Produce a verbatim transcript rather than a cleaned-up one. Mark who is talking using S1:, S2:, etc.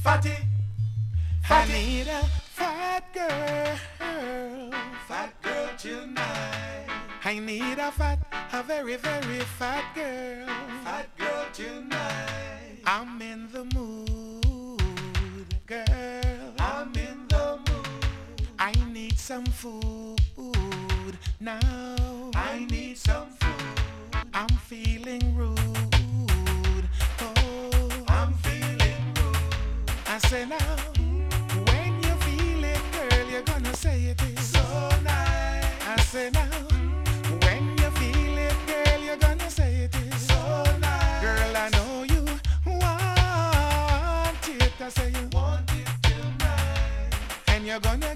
S1: fatty,
S2: I
S1: fatty.
S2: need a fat girl.
S1: Fat girl tonight.
S2: I need a fat, a very, very fat girl.
S1: Fat girl tonight.
S2: I'm in the mood, girl.
S1: I'm in the mood.
S2: I need some food now.
S1: I need some food.
S2: I'm feeling rude. Oh,
S1: I'm feeling rude.
S2: I say now, when you feel it, girl, you're gonna say it is
S1: So nice.
S2: I say now, when you feel it, girl, you're gonna say it is
S1: So nice.
S2: Girl, I know you want it. I say you
S1: Want it tonight.
S2: and you're gonna